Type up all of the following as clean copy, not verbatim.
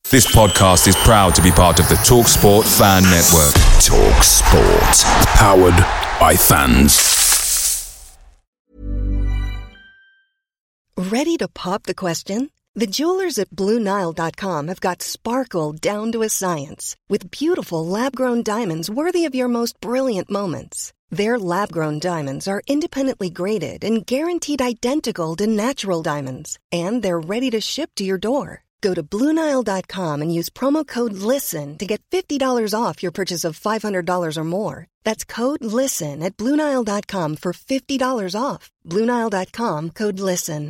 This podcast is proud to be part of the TalkSport Fan Network. TalkSport. Powered by fans. Ready to pop the question? The jewelers at BlueNile.com have got sparkle down to a science with beautiful lab-grown diamonds worthy of your most brilliant moments. Their lab-grown diamonds are independently graded and guaranteed identical to natural diamonds. And they're ready to ship to your door. Go to BlueNile.com and use promo code LISTEN to get $50 off your purchase of $500 or more. That's code LISTEN at BlueNile.com for $50 off. BlueNile.com, code LISTEN.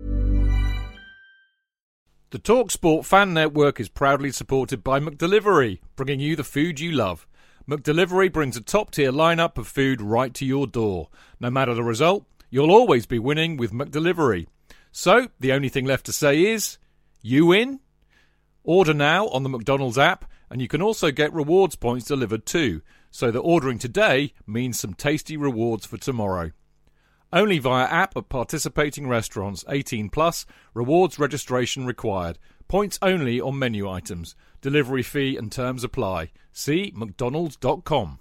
The TalkSport Fan Network is proudly supported by McDelivery, bringing you the food you love. McDelivery brings a top-tier lineup of food right to your door. No matter the result, you'll always be winning with McDelivery. So, the only thing left to say is, you win? Order now on the McDonald's app, and you can also get rewards points delivered too, so that ordering today means some tasty rewards for tomorrow. Only via app at participating restaurants. 18 plus. Rewards registration required. Points only on menu items. Delivery fee and terms apply. See mcdonalds.com.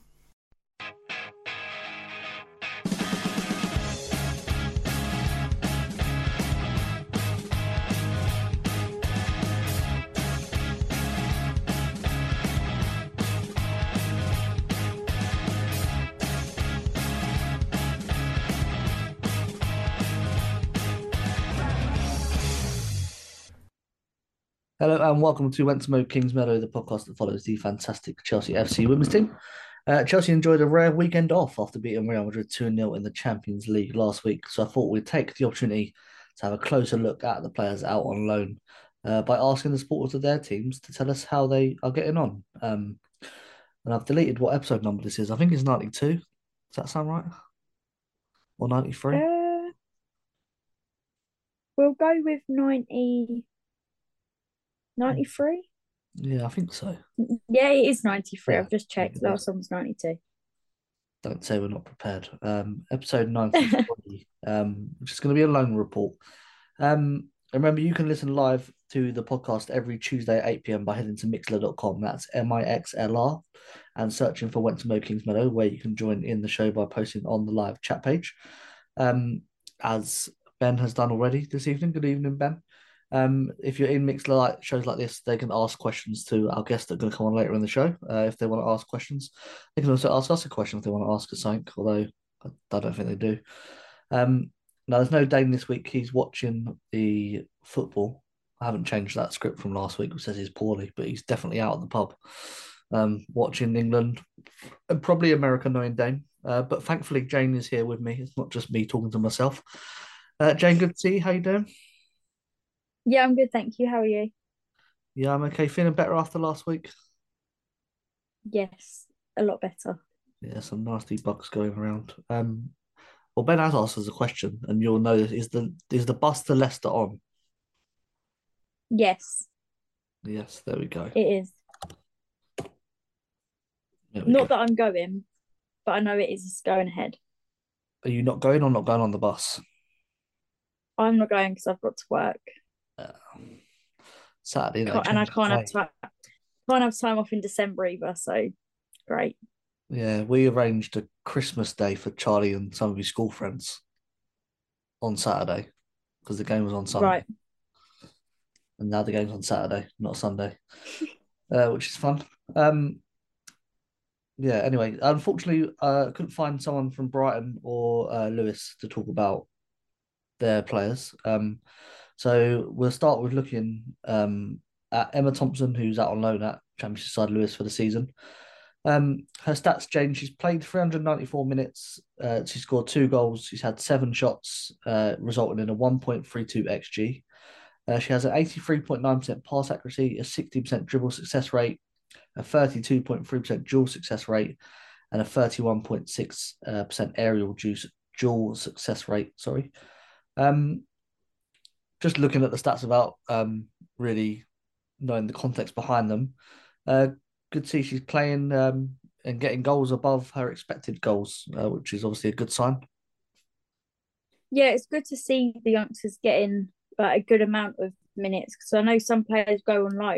Hello and welcome to Wentworth Kings Meadow, the podcast that follows the fantastic Chelsea FC women's team. Chelsea enjoyed a rare weekend off after beating Real Madrid 2-0 in the Champions League last week, so I thought we'd take the opportunity to have a closer look at the players out on loan by asking the supporters of their teams to tell us how they are getting on. And I've deleted what episode number this is. I think it's 92. Does that sound right? Or 93? We'll go with 90... 93? Yeah, I think so. Yeah, it is 93. Yeah. I've just checked. Yeah. Last one was 92. Don't say we're not prepared. Episode 93, which is going to be a loan report. Remember, you can listen live to the podcast every Tuesday at 8 p.m. by heading to mixler.com. That's MIXLR, and searching for Wentworth Kings Meadow, where you can join in the show by posting on the live chat page. As Ben has done already this evening. Good evening, Ben. If you're in Mixler shows like this, they can ask questions to our guests that are going to come on later in the show. If they want to ask questions, they can also ask us a question if they want to ask us something, although I don't think they do. Now, there's no Dane this week. He's watching the football. I haven't changed that script from last week, which says he's poorly, but he's definitely out at the pub watching England and probably America, knowing Dane. But thankfully, Jane is here with me. It's not just me talking to myself. Jane, good to see you. How you doing? Yeah, I'm good, thank you. How are you? Yeah, I'm okay. Feeling better after last week? Yes, a lot better. Yeah, some nasty bugs going around. Well, Ben has asked us a question, and you'll know this. Is the bus to Leicester on? Yes, Yes, there we go. it is. There we Not go. that I'm going, but I know it is going ahead. Are you not going or not going on the bus? I'm not going because I've got to work. Saturday, they And I changed the can't have play. can't have time off in December either, so great. Yeah, we arranged a Christmas day for Charlie and some of his school friends on Saturday because the game was on Sunday. Right. And now the game's on Saturday, not Sunday, which is fun. Yeah, anyway, unfortunately, I couldn't find someone from Brighton or Lewis to talk about their players. So we'll start with looking at Emma Thompson, who's out on loan at Championship side Lewis for the season. Her stats, Jane, she's played 394 minutes. She scored 2 goals. She's had 7 shots, resulting in a 1.32 XG. She has an 83.9% pass accuracy, a 60% dribble success rate, a 32.3% dual success rate, and a 31.6% aerial dual success rate. Sorry. Just looking at the stats about really knowing the context behind them, good to see she's playing and getting goals above her expected goals, which is obviously a good sign. Yeah, it's good to see the youngsters getting a good amount of minutes because I know some players go on loan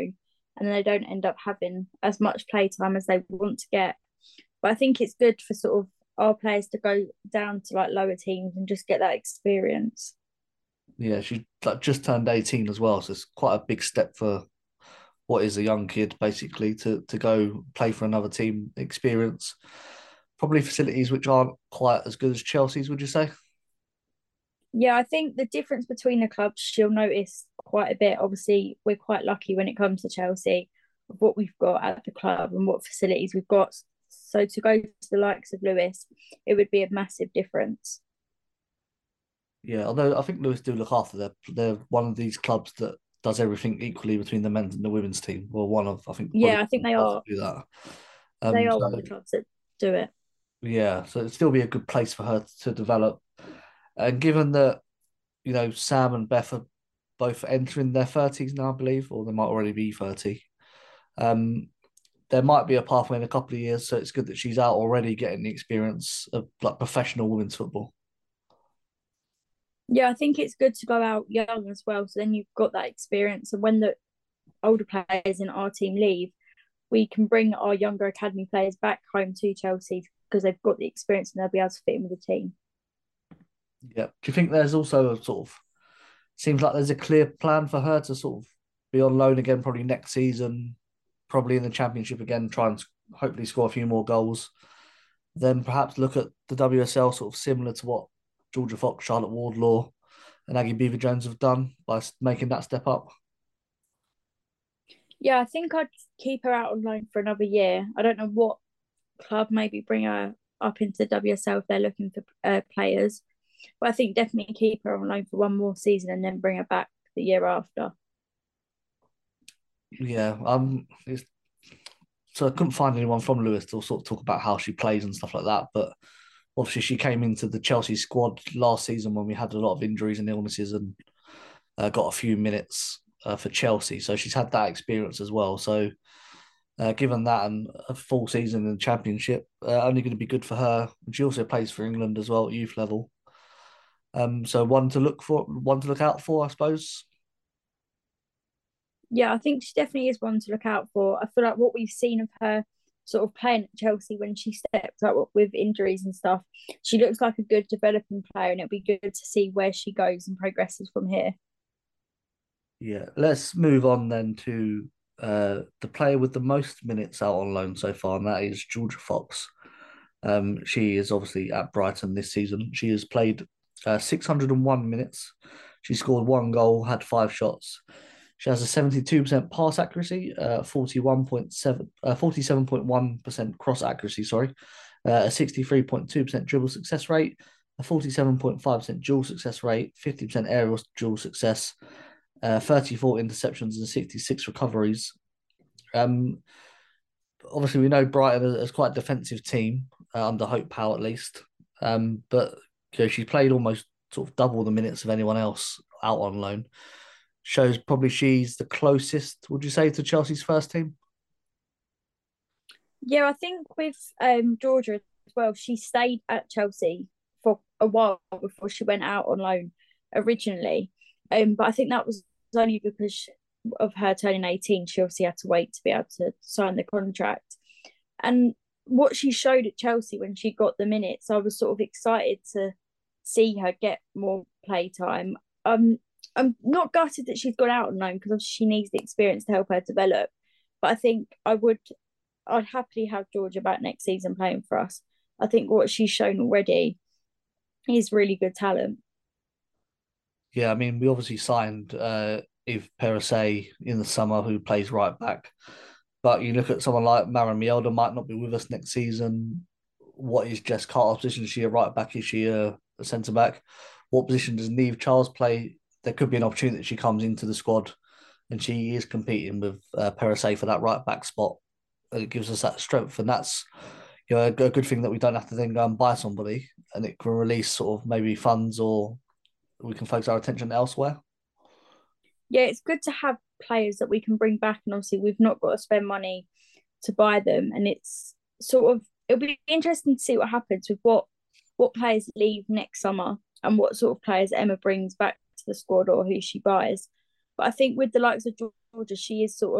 and then they don't end up having as much play time as they want to get. But I think it's good for sort of our players to go down to like lower teams and just get that experience. Yeah, she like just turned 18 as well, so it's quite a big step for what is a young kid basically to go play for another team, experience probably facilities which aren't quite as good as Chelsea's, would you say? Yeah, I think the difference between the clubs she'll notice quite a bit. Obviously, we're quite lucky when it comes to Chelsea of what we've got at the club and what facilities we've got. So to go to the likes of Lewes, it would be a massive difference. Yeah, although I think Lewis do look after they're one of these clubs that does everything equally between the men's and the women's team. Well, one of I think probably Yeah, I think they clubs are. that do that. They are one So of the clubs that do it. yeah, so it'd still be a good place for her to develop. And given that Sam and Beth are both entering their 30s now, I believe, or they might already be 30. Um, there might be a pathway in a couple of years, so it's good that she's out already getting the experience of like professional women's football. Yeah, I think it's good to go out young as well. So then you've got that experience. And when the older players in our team leave, we can bring our younger academy players back home to Chelsea because they've got the experience and they'll be able to fit in with the team. Yeah. Do you think there's also a sort of seems like there's a clear plan for her to sort of be on loan again, probably next season, probably in the championship again, try and hopefully score a few more goals. Then perhaps look at the WSL sort of similar to what Georgia Fox, Charlotte Wardlaw, and Aggie Beaver Jones have done by making that step up. Yeah, I think I'd keep her out on loan for another year. I don't know what club maybe bring her up into the WSL if they're looking for players. But I think definitely keep her on loan for one more season and then bring her back the year after. Yeah, so I couldn't find anyone from Lewis to sort of talk about how she plays and stuff like that. But obviously, she came into the Chelsea squad last season when we had a lot of injuries and illnesses, and got a few minutes for Chelsea. So she's had that experience as well. So given that and a full season in the Championship, only going to be good for her. And she also plays for England as well at youth level. So one to look out for, I suppose. Yeah, I think she definitely is one to look out for. I feel like what we've seen of her sort of playing at Chelsea when she steps up with injuries and stuff, she looks like a good developing player, and it'll be good to see where she goes and progresses from here. Yeah, let's move on then to the player with the most minutes out on loan so far, and that is Georgia Fox. She is obviously at Brighton this season. She has played 601 minutes. She scored one goal, had five shots. She has a 72% pass accuracy, 47.1% cross accuracy, sorry, a 63.2% dribble success rate, a 47.5% dual success rate, 50% aerial dual success, 34 interceptions and 66 recoveries. Um, Obviously, we know Brighton is quite a defensive team under Hope Powell at least. But she played almost sort of double the minutes of anyone else out on loan. Shows probably she's the closest, would you say, to Chelsea's first team? Yeah, I think with Georgia as well, she stayed at Chelsea for a while before she went out on loan originally. But I think that was only because of her turning 18. She obviously had to wait to be able to sign the contract. And what she showed at Chelsea when she got the minutes, I was sort of excited to see her get more play time. I'm not gutted that she's gone out on loan because she needs the experience to help her develop. But I think I'd happily have Georgia back next season playing for us. I think what she's shown already is really good talent. Yeah, I mean, we obviously signed Eve Perisset in the summer, who plays right back. But you look at someone like Maren Mjelde might not be with us next season. What is Jess Carter's position? Is she a right back? Is she a centre back? What position does Niamh Charles play? There could be an opportunity that she comes into the squad and she is competing with Perisset for that right back spot. And it gives us that strength, and that's a good thing that we don't have to then go and buy somebody, and it can release sort of maybe funds, or we can focus our attention elsewhere. Yeah, it's good to have players that we can bring back, and obviously we've not got to spend money to buy them. And it's sort of it'll be interesting to see what happens with what players leave next summer and what sort of players Emma brings back to the squad or who she buys. But I think with the likes of Georgia, she is sort of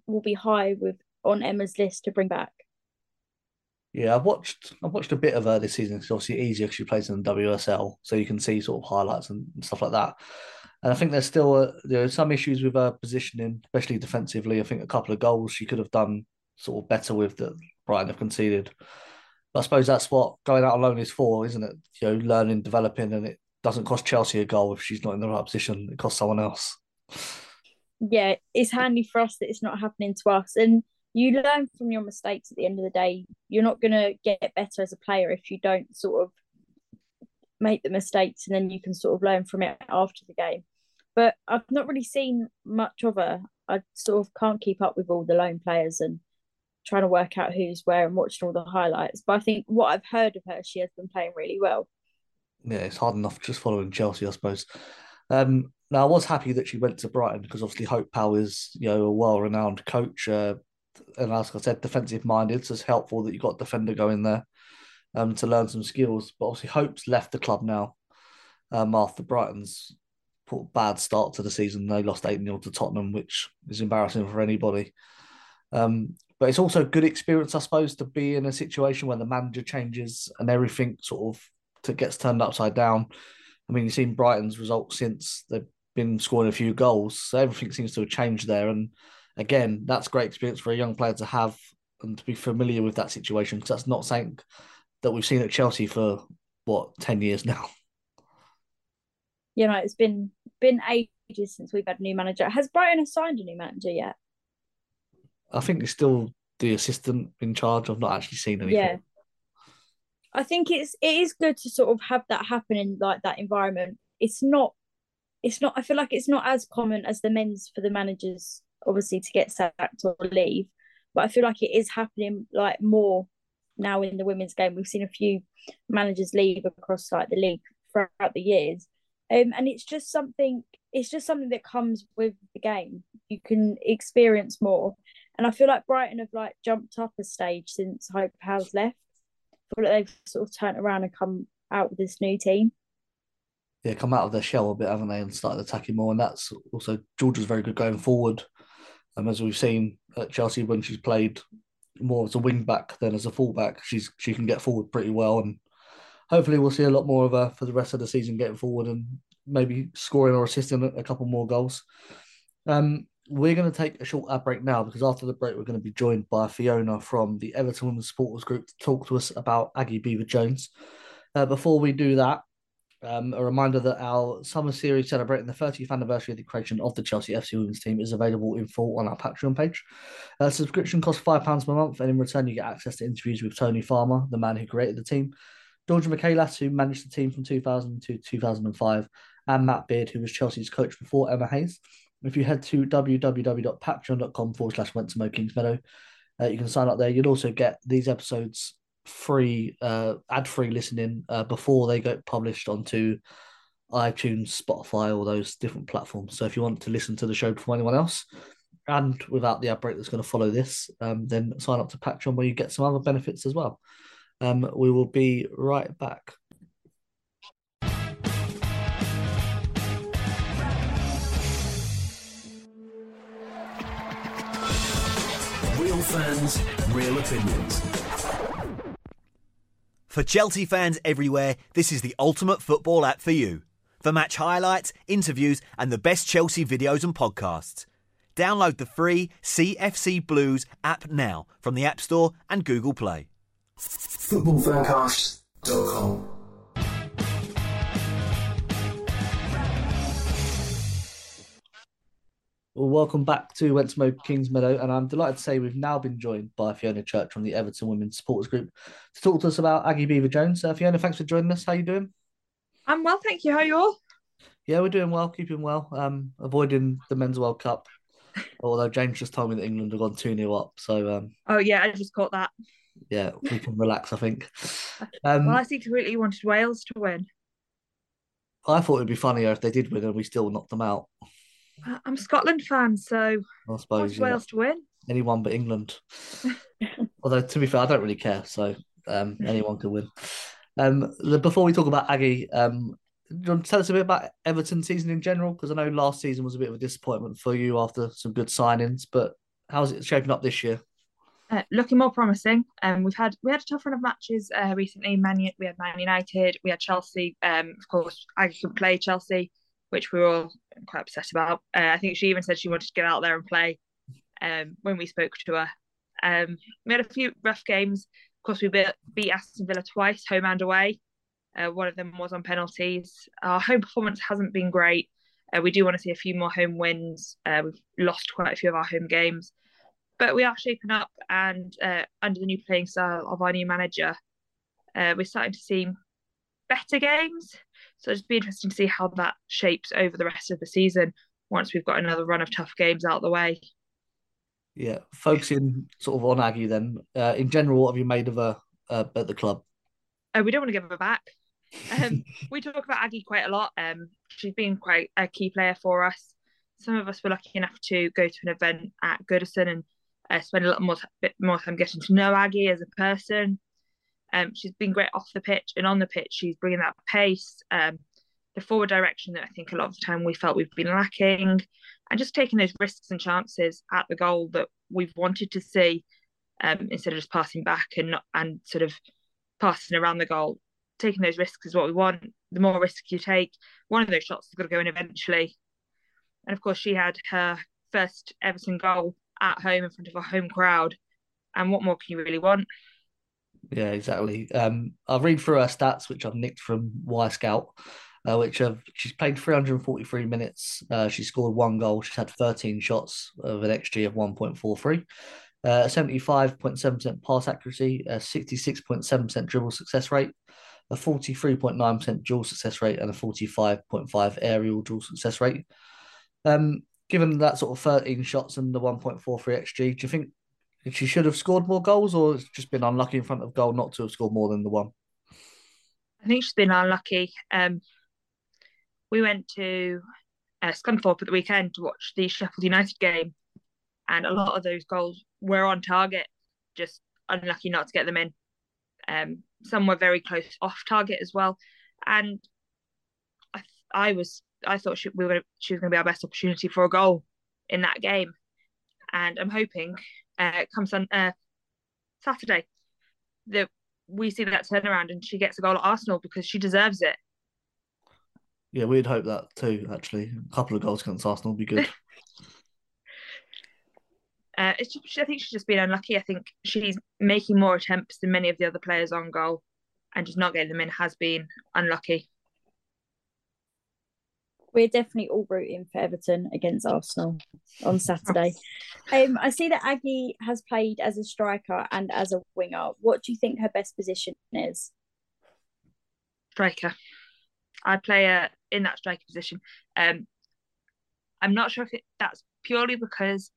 will be high on Emma's list to bring back. Yeah, I've watched a bit of her this season. It's obviously easier because she plays in the WSL, so you can see sort of highlights and stuff like that. And I think there's still some issues with her positioning, especially defensively. I think a couple of goals she could have done sort of better with that Brighton have conceded. But I suppose that's what going out alone is for, isn't it? Learning, developing, and it doesn't cost Chelsea a goal if she's not in the right position. It costs someone else. Yeah, it's handy for us that it's not happening to us. And you learn from your mistakes at the end of the day. You're not going to get better as a player if you don't sort of make the mistakes, and then you can sort of learn from it after the game. But I've not really seen much of her. I sort of can't keep up with all the lone players and trying to work out who's where and watching all the highlights. But I think what I've heard of her, she has been playing really well. Yeah, it's hard enough just following Chelsea, I suppose. Now, I was happy that she went to Brighton because obviously Hope Powell is, a well-renowned coach. And as I said, defensive-minded, so it's helpful that you got a defender going there to learn some skills. But obviously Hope's left the club now after Brighton's put a bad start to the season. They lost 8-0 to Tottenham, which is embarrassing for anybody. But it's also good experience, I suppose, to be in a situation where the manager changes and everything sort of gets turned upside down. I mean, you've seen Brighton's results since they've been scoring a few goals, so everything seems to have changed there. And again, that's great experience for a young player to have and to be familiar with that situation, because that's not something that we've seen at Chelsea for 10 years now. It's been ages since we've had a new manager. Has Brighton assigned a new manager yet? I think it's still the assistant in charge. I've not actually seen anything. Yeah. I think it is good to sort of have that happen in like that environment. It's not I feel like it's not as common as the men's for the managers obviously to get sacked or leave, but I feel like it is happening like more now in the women's game. We've seen a few managers leave across like the league throughout the years. And it's just something that comes with the game. You can experience more. And I feel like Brighton have like jumped up a stage since Hope Powell's left. I feel like they've sort of turned around and come out with this new team. Yeah, come out of their shell a bit, haven't they, and started attacking more. And that's also Georgia's very good going forward. As we've seen at Chelsea when she's played more as a wing back than as a fullback, she can get forward pretty well. And hopefully we'll see a lot more of her for the rest of the season getting forward and maybe scoring or assisting a couple more goals. We're going to take a short ad break now because after the break we're going to be joined by Fiona from the Everton Women's Supporters Group to talk to us about Aggie Beever-Jones. Before we do that, a reminder that our summer series celebrating the 30th anniversary of the creation of the Chelsea FC women's team is available in full on our Patreon page. Subscription costs £5 per month, and in return you get access to interviews with Tony Farmer, the man who created the team, Georgia Michaelis, who managed the team from 2000 to 2005, and Matt Beard, who was Chelsea's coach before Emma Hayes. If you head to www.patreon.com/Went to Mo Kingsmeadow, you can sign up there. You'll also get these episodes free, ad-free listening before they get published onto iTunes, Spotify, all those different platforms. So if you want to listen to the show before anyone else, and without the ad break that's going to follow this, then sign up to Patreon where you get some other benefits as well. We will be right back. Real fans, real opinions. For Chelsea fans everywhere, this is the ultimate football app for you. For match highlights, interviews, and the best Chelsea videos and podcasts. Download the free CFC Blues app now from the App Store and Google Play. Footballfancast.com. Well, welcome back to Went to Mo Kingsmeadow, and I'm delighted to say we've now been joined by Fiona Church from the Everton Women's Supporters Group to talk to us about Aggie Beever-Jones. Fiona, thanks for joining us. How are you doing? I'm well, thank you. How are you all? Yeah, we're doing well, keeping well. Avoiding the Men's World Cup, although James just told me that England have gone 2-0 up. So, oh yeah, I just caught that. Yeah, we can relax, I think. Well, I secretly wanted Wales to win. I thought it'd be funnier if they did win and we still knocked them out. I'm a Scotland fan, so I suppose I want Wales to win. Anyone but England. Although, to be fair, I don't really care, so anyone can win. Before we talk about Aggie, do you want to tell us a bit about Everton season in general? Because I know last season was a bit of a disappointment for you after some good signings, but how's it shaping up this year? Looking more promising. We had a tough run of matches recently. We had Man United, we had Chelsea. Of course, I could play Chelsea, which we were all quite upset about. I think she even said she wanted to get out there and play. When we spoke to her, we had a few rough games. Of course, we beat Aston Villa twice, home and away. One of them was on penalties. Our home performance hasn't been great. We do want to see a few more home wins. We've lost quite a few of our home games. But we are shaping up, and under the new playing style of our new manager, we're starting to see better games. So it'll just be interesting to see how that shapes over the rest of the season once we've got another run of tough games out of the way. Yeah, focusing sort of on Aggie then. In general, what have you made of her at the club? We don't want to give her back. We talk about Aggie quite a lot. She's been quite a key player for us. Some of us were lucky enough to go to an event at Goodison and spend a bit more time getting to know Aggie as a person. She's been great off the pitch, and on the pitch she's bringing that pace, the forward direction that I think a lot of the time we felt we've been lacking, and just taking those risks and chances at the goal that we've wanted to see, instead of just passing back and sort of passing around the goal. Taking those risks is what we want. The more risks you take, one of those shots is going to go in eventually. And of course, she had her first Everton goal at home in front of a home crowd. And what more can you really want? Yeah, exactly. I'll read through her stats, which I've nicked from Scout, she's played 343 minutes. She scored 1 goal. She's had 13 shots of an XG of 1.43. 75.7% pass accuracy, 66.7% dribble success rate, a 43.9% dual success rate, and a 45.5 aerial dual success rate. Given that sort of 13 shots and the 1.43 XG, do you think she should have scored more goals, or it's just been unlucky in front of goal not to have scored more than the one? I think she's been unlucky. We went to Scunthorpe at the weekend to watch the Sheffield United game, and a lot of those goals were on target, just unlucky not to get them in. Some were very close off target as well, and I thought she was going to be our best opportunity for a goal in that game, and I'm hoping come Saturday that we see that turnaround and she gets a goal at Arsenal, because she deserves it. Yeah, we'd hope that too, actually. A couple of goals against Arsenal would be good. I think she's just been unlucky. I think she's making more attempts than many of the other players on goal, and just not getting them in has been unlucky. We're definitely all rooting for Everton against Arsenal on Saturday. I see that Aggie has played as a striker and as a winger. What do you think her best position is? Striker. I play her in that striker position. I'm not sure if that's purely because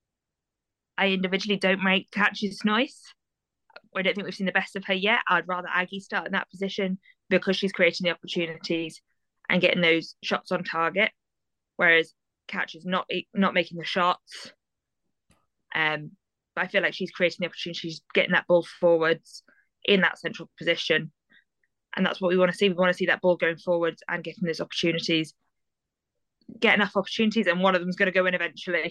I individually don't rate Catches nice. I don't think we've seen the best of her yet. I'd rather Aggie start in that position because she's creating the opportunities and getting those shots on target, whereas Catch is not making the shots. But I feel like she's creating the opportunities, getting that ball forwards in that central position, and that's what we want to see. We want to see that ball going forwards and getting those opportunities, get enough opportunities, and one of them's going to go in eventually.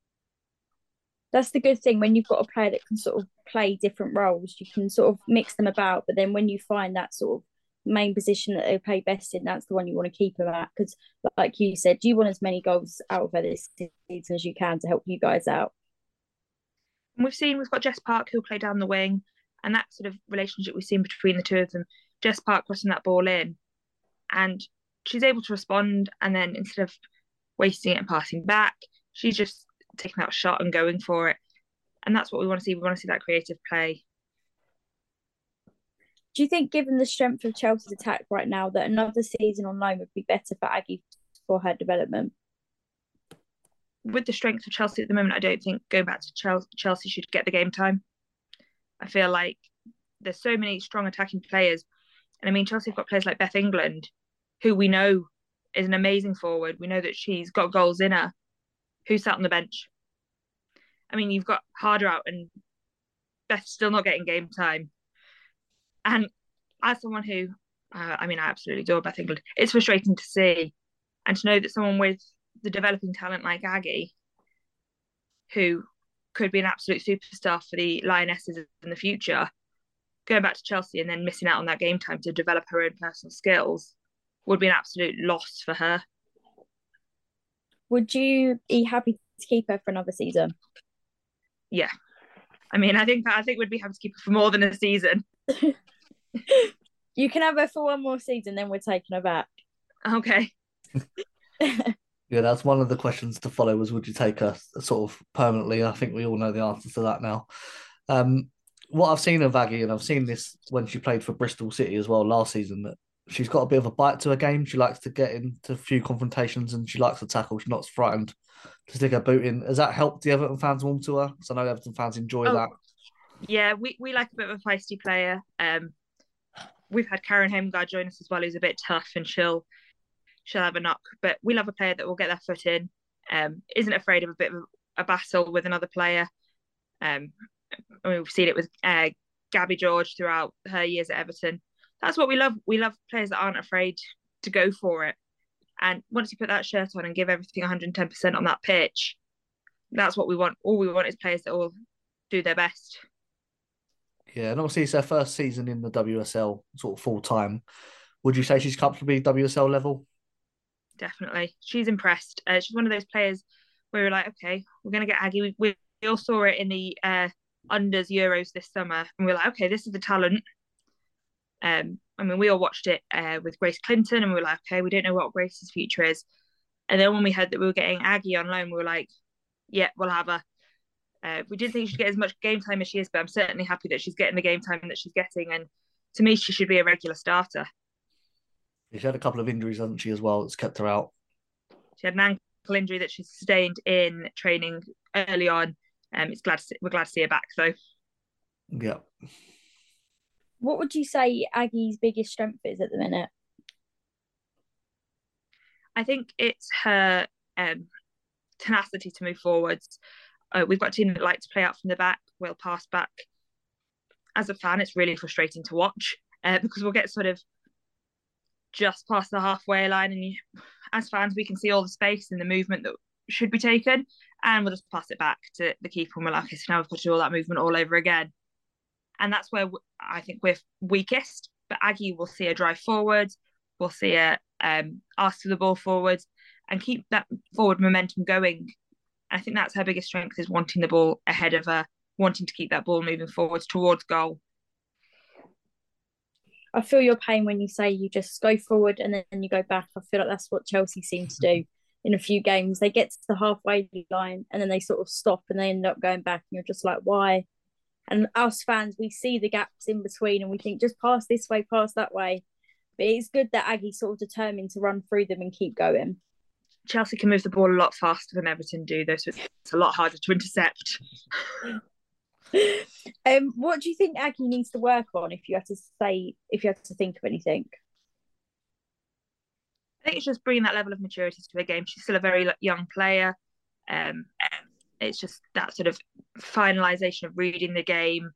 That's the good thing when you've got a player that can sort of play different roles. You can sort of mix them about, but then when you find that sort of main position that they play best in, that's the one you want to keep them at. Because, like you said, you want as many goals out of her this season as you can to help you guys out. And we've got Jess Park who'll play down the wing, and that sort of relationship we've seen between the two of them. Jess Park crossing that ball in, and she's able to respond, and then instead of wasting it and passing back, she's just taking that shot and going for it. And that's what we want to see. We want to see that creative play. Do you think, given the strength of Chelsea's attack right now, that another season on loan would be better for Aggie for her development? With the strength of Chelsea at the moment, I don't think going back to Chelsea should get the game time. I feel like there's so many strong attacking players. And I mean, Chelsea have got players like Beth England, who we know is an amazing forward. We know that she's got goals in her, who sat on the bench. I mean, you've got Harder out and Beth's still not getting game time. And as someone who, I absolutely adore Beth England, it's frustrating to see and to know that someone with the developing talent like Aggie, who could be an absolute superstar for the Lionesses in the future, going back to Chelsea and then missing out on that game time to develop her own personal skills would be an absolute loss for her. Would you be happy to keep her for another season? Yeah. I mean, I think we'd be happy to keep her for more than a season. You can have her for one more season, then we're taking her back. Okay. Yeah, that's one of the questions to follow was, would you take her sort of permanently? I think we all know the answer to that now. What I've seen of Aggie, and I've seen this when she played for Bristol City as well last season, that she's got a bit of a bite to her game. She likes to get into a few confrontations and she likes to tackle. She's not frightened to stick her boot in. Has that helped the Everton fans warm to her? Because I know Everton fans enjoy that. Yeah, we like a bit of a feisty player. We've had Karen Heimgard join us as well, who's a bit tough, and she'll have a knock. But we love a player that will get their foot in, isn't afraid of a bit of a battle with another player. We've seen it with Gabby George throughout her years at Everton. That's what we love. We love players that aren't afraid to go for it. And once you put that shirt on and give everything 110% on that pitch, that's what we want. All we want is players that will do their best. Yeah, and obviously it's her first season in the WSL sort of full time. Would you say she's comfortably WSL level? Definitely. She's impressed. She's one of those players where we're like, okay, we're going to get Aggie. We all saw it in the unders Euros this summer, and we're like, okay, this is the talent. I mean, we all watched it with Grace Clinton, and we were like, okay, we don't know what Grace's future is. And then when we heard that we were getting Aggie on loan, we were like, yeah, we'll have her. We didn't think she'd get as much game time as she is, but I'm certainly happy that she's getting the game time that she's getting. And to me, she should be a regular starter. She had a couple of injuries, hasn't she, as well, that's kept her out. She had an ankle injury that she sustained in training early on. We're glad to see her back, though. Yeah. What would you say Aggie's biggest strength is at the minute? I think it's her tenacity to move forwards. We've got a team that like to play out from the back. We'll pass back. As a fan, it's really frustrating to watch because we'll get sort of just past the halfway line, and as fans, we can see all the space and the movement that should be taken, and we'll just pass it back to the keeper, and we're like, okay, so now we've got to do all that movement all over again. And that's where I think we're weakest. But Aggie will see her drive forward, we'll see her ask for the ball forward, and keep that forward momentum going. I think that's her biggest strength, is wanting the ball ahead of her, wanting to keep that ball moving forwards towards goal. I feel your pain when you say you just go forward and then you go back. I feel like that's what Chelsea seem to do in a few games. They get to the halfway line and then they sort of stop and they end up going back, and you're just like, why? And us fans, we see the gaps in between and we think, just pass this way, pass that way. But it's good that Aggie's sort of determined to run through them and keep going. Chelsea can move the ball a lot faster than Everton do, though, so it's a lot harder to intercept. What do you think Aggie needs to work on, if you had to think of anything? I think it's just bringing that level of maturity to the game. She's still a very young player. It's just that sort of finalisation of reading the game,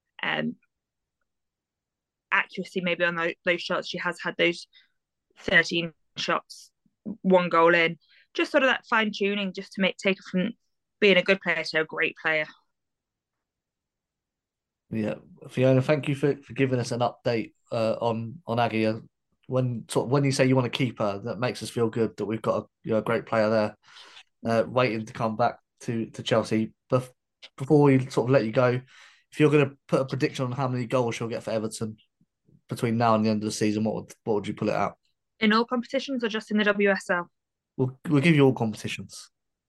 accuracy maybe on those shots. She has had those 13 shots, 1 goal in. Just sort of that fine tuning, just to take her from being a good player to a great player. Yeah, Fiona, thank you for giving us an update on Aggie. When you say you want to keep her, that makes us feel good that we've got a great player there waiting to come back to Chelsea. But before we sort of let you go, if you're going to put a prediction on how many goals she'll get for Everton between now and the end of the season, what would you put it out? In all competitions or just in the WSL? We'll give you all competitions.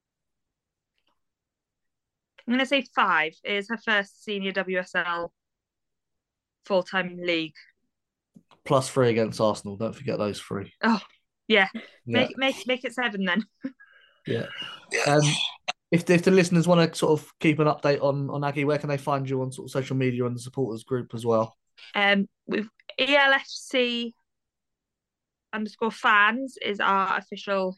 I'm going to say 5. It is her first senior WSL full-time league. Plus 3 against Arsenal. Don't forget those 3. Oh, yeah. Make it 7 then. Yeah. If the listeners want to sort of keep an update on Aggie, where can they find you on sort of social media and the supporters group as well? With ELFC _fans is our official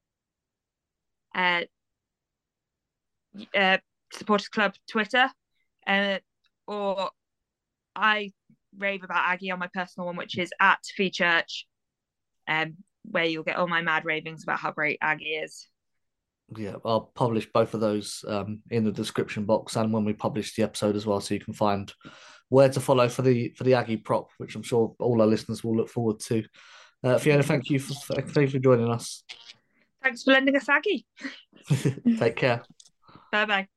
supporters club Twitter, or I rave about Aggie on my personal one, which is @FeeChurch, where you'll get all my mad ravings about how great Aggie is. Yeah, I'll publish both of those in the description box and when we publish the episode as well, so you can find where to follow for the Aggie prop, which I'm sure all our listeners will look forward to. Fiona, thank you for joining us. Thanks for lending us Aggie. Take care. Bye-bye.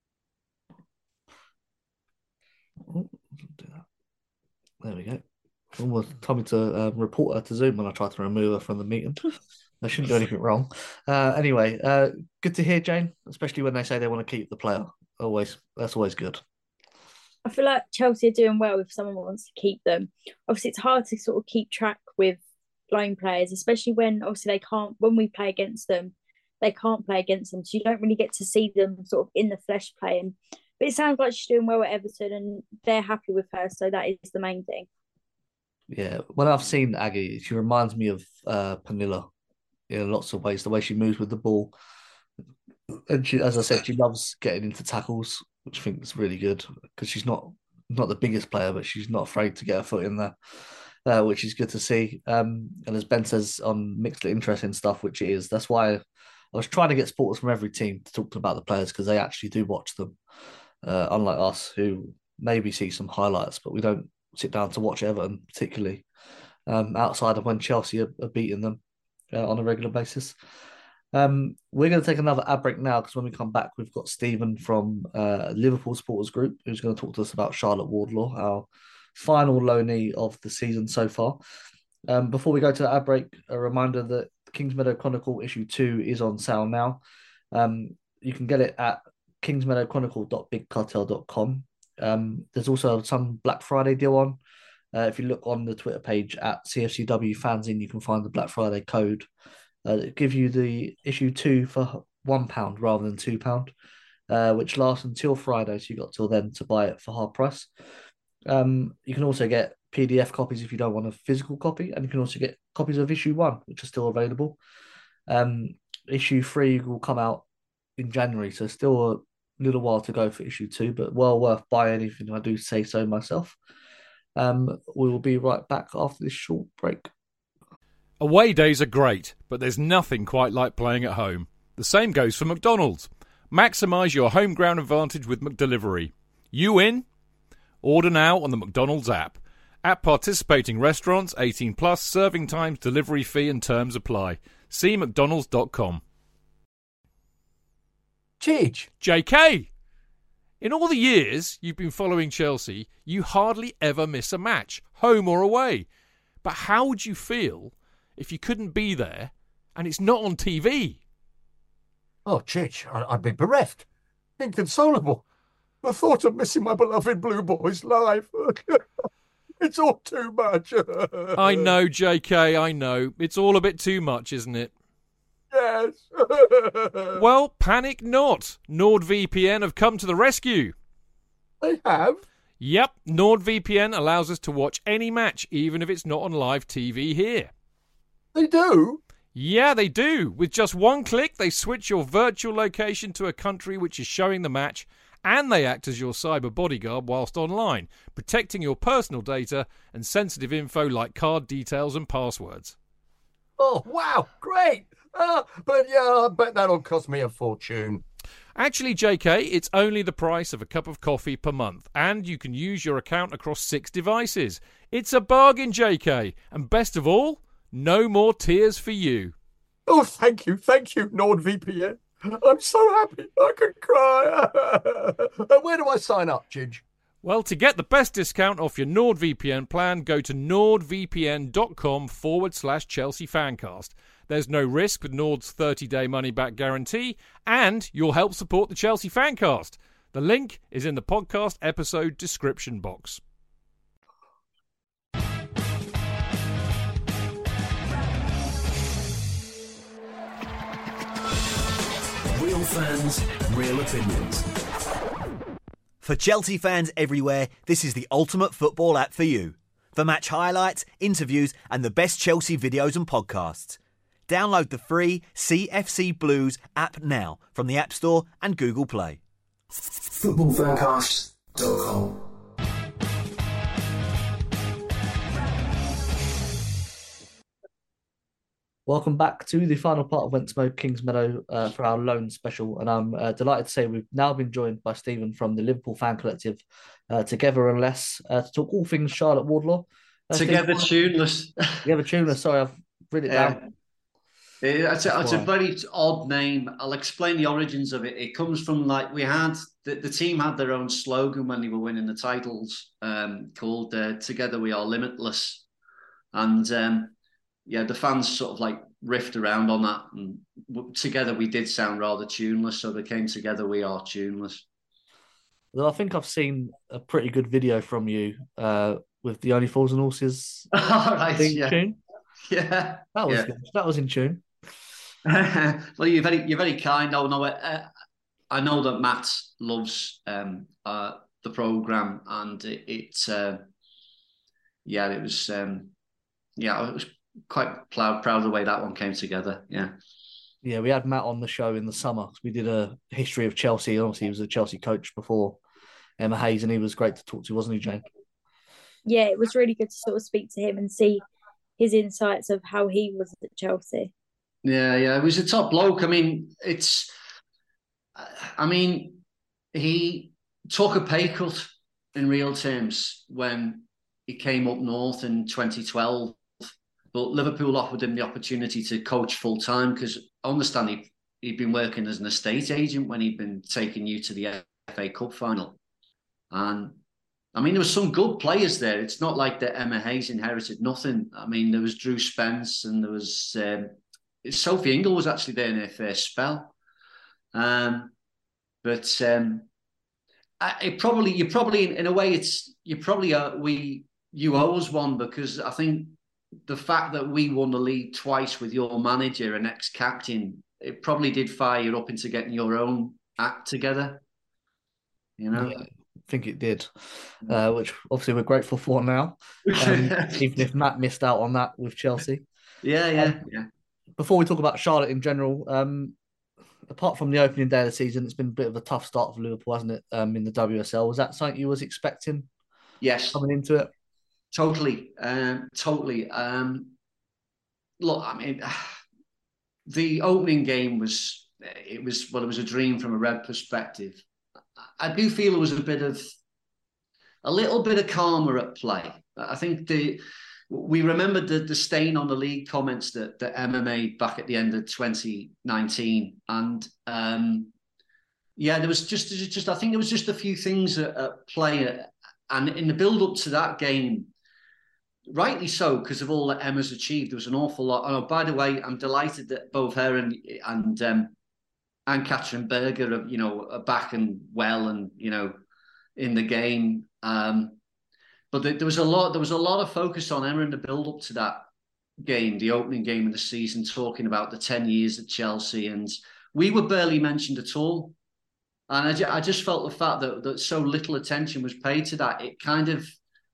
There we go. Almost told me to report her to Zoom when I tried to remove her from the meeting. I shouldn't do anything wrong. Anyway, good to hear, Jane, especially when they say they want to keep the player. That's always good. I feel like Chelsea are doing well if someone wants to keep them. Obviously, it's hard to sort of keep track with loan players, especially when obviously they can't, when we play against them, they can't play against them. So you don't really get to see them sort of in the flesh playing. But it sounds like she's doing well at Everton and they're happy with her. So that is the main thing. Yeah, when I've seen Aggie, she reminds me of Pernilla in lots of ways. The way she moves with the ball. And she, as I said, she loves getting into tackles, which I think is really good because she's not the biggest player, but she's not afraid to get her foot in there, which is good to see. And as Ben says on Mixed Interest in stuff, which it is, that's why I was trying to get supporters from every team to talk about the players because they actually do watch them, unlike us who maybe see some highlights, but we don't sit down to watch Everton particularly outside of when Chelsea are beating them on a regular basis. We're going to take another ad break now because when we come back, we've got Stephen from Liverpool Supporters Group who's going to talk to us about Charlotte Wardlaw, our final loanee of the season so far. Before we go to the ad break, a reminder that Kingsmeadow Chronicle issue 2 is on sale now. You can get it at kingsmeadowchronicle.bigcartel.com. There's also some Black Friday deal on. If you look on the Twitter page at CFCW Fanzine, you can find the Black Friday code. That give you the issue 2 for £1 rather than £2, which lasts until Friday. So you got till then to buy it for half price. You can also get PDF copies if you don't want a physical copy, and you can also get copies of issue 1, which are still available. Issue 3 will come out in January, so still a little while to go for issue 2, but well worth buying if I do say so myself. We will be right back after this short break. Away days are great, but there's nothing quite like playing at home. The same goes for McDonald's. Maximise your home ground advantage with McDelivery. You in? Order now on the McDonald's app. At participating restaurants, 18 plus, serving times, delivery fee and terms apply. See mcdonalds.com. Cheech. JK! In all the years you've been following Chelsea, you hardly ever miss a match, home or away. But how would you feel if you couldn't be there and it's not on TV? Oh, Chich, I'd be bereft. Inconsolable. The thought of missing my beloved Blue Boys live. It's all too much. I know, JK, I know. It's all a bit too much, isn't it? Yes. Well, panic not. NordVPN have come to the rescue. They have? Yep, NordVPN allows us to watch any match, even if it's not on live TV here. They do? Yeah, they do. With just one click, they switch your virtual location to a country which is showing the match, and they act as your cyber bodyguard whilst online, protecting your personal data and sensitive info like card details and passwords. Oh, wow, great. But yeah, I bet that'll cost me a fortune. Actually, JK, it's only the price of a cup of coffee per month, and you can use your account across 6 devices. It's a bargain, JK, and best of all, no more tears for you. Oh, thank you, NordVPN. I'm so happy, I could cry. Where do I sign up, Chidge? Well, to get the best discount off your NordVPN plan, go to nordvpn.com/Chelsea Fancast. There's no risk with Nord's 30-day money-back guarantee, and you'll help support the Chelsea Fancast. The link is in the podcast episode description box. Real fans, real opinions. For Chelsea fans everywhere, this is the ultimate football app for you. For match highlights, interviews, and the best Chelsea videos and podcasts. Download the free CFC Blues app now from the App Store and Google Play. Footballfancast.com. Welcome back to the final part of Wentsmoke Kingsmeadow for our loan special. And I'm delighted to say we've now been joined by Stephen from the Liverpool Fan Collective, Together and Less, to talk all things Charlotte Wardlaw. Together Tuneless. Together Tuneless, sorry, I've written it down. It's a very odd name. I'll explain the origins of it. It comes from we had, the team had their own slogan when they were winning the titles called Together We Are Limitless. And the fans sort of riffed around on that, and together we did sound rather tuneless, so they came Together We Are Tuneless. Well, I think I've seen a pretty good video from you with the Only Fools and Horses tune. Yeah, that was good. That was in tune. Well, you're very kind. I know that Matt loves the program, and it was I was quite proud of the way that one came together. Yeah, we had Matt on the show in the summer. We did a history of Chelsea. Obviously, he was a Chelsea coach before Emma Hayes, and he was great to talk to, wasn't he, Jane? Yeah, it was really good to sort of speak to him and see his insights of how he was at Chelsea. Yeah, it was a top bloke. He took a pay cut in real terms when he came up north in 2012. But Liverpool offered him the opportunity to coach full time, because I understand he'd been working as an estate agent when he'd been taking you to the FA Cup final. And there was some good players there. It's not like that Emma Hayes inherited nothing. There was Drew Spence, and there was Sophie Ingle was actually there in her first spell. You owe us one, because I think the fact that we won the league twice with your manager and ex-captain, it probably did fire you up into getting your own act together. Yeah, I think it did, which obviously we're grateful for now, even if Matt missed out on that with Chelsea. Yeah. Before we talk about Charlotte in general, apart from the opening day of the season, it's been a bit of a tough start for Liverpool, hasn't it, in the WSL? Was that something you was expecting? Yes. Coming into it? Totally. Look, the opening game was a dream from a Red perspective. I do feel it was a little bit of karma at play. I think we remembered the stain on the league comments that Emma made back at the end of 2019, and there was just I think there was just a few things at play, and in the build up to that game. Rightly so, because of all that Emma's achieved, there was an awful lot. Oh, by the way, I'm delighted that both her and Katrin Berger are back and well, and in the game. But there was a lot of focus on Emma in the build up to that game, the opening game of the season, talking about the 10 years at Chelsea, and we were barely mentioned at all. And I just felt the fact that so little attention was paid to that. It kind of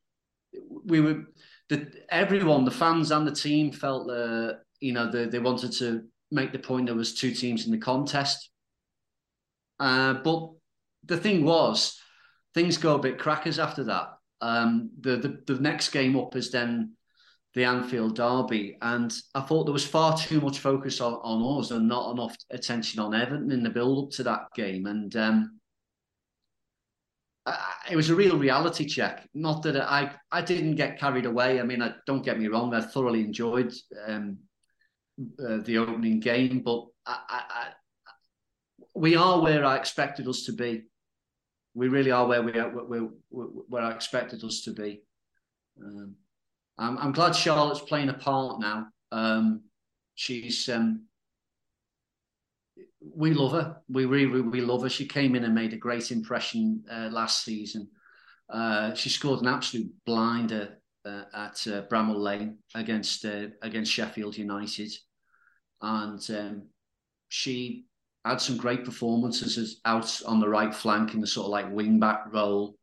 everyone, the fans and the team, felt they wanted to make the point there was two teams in the contest. But the thing was, things go a bit crackers after that. The next game up is then the Anfield derby, and I thought there was far too much focus on us and not enough attention on Everton in the build up to that game. And it was a real reality check. Not that I didn't get carried away. Don't get me wrong, I thoroughly enjoyed the opening game, but we are where I expected us to be. We really are where I expected us to be. I'm glad Charlotte's playing a part now. She's we love her. We really love her. She came in and made a great impression last season. She scored an absolute blinder at Bramall Lane against Sheffield United, and she had some great performances out on the right flank in the sort of like wing back role.